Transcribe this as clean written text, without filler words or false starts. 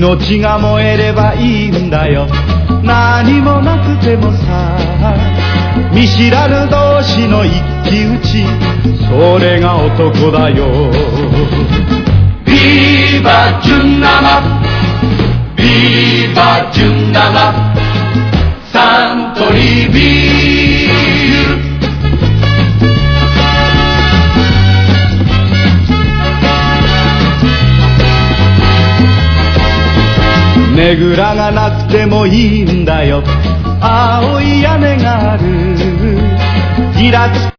命が燃えればいいんだよ。何もなくてもさ、見知らぬ同士の一騎打ち、それが男だよ。ビーバ純生、ビーバ純生、サントリービール。ねぐらがなくてもいいんだよ。青い屋根があるギラつ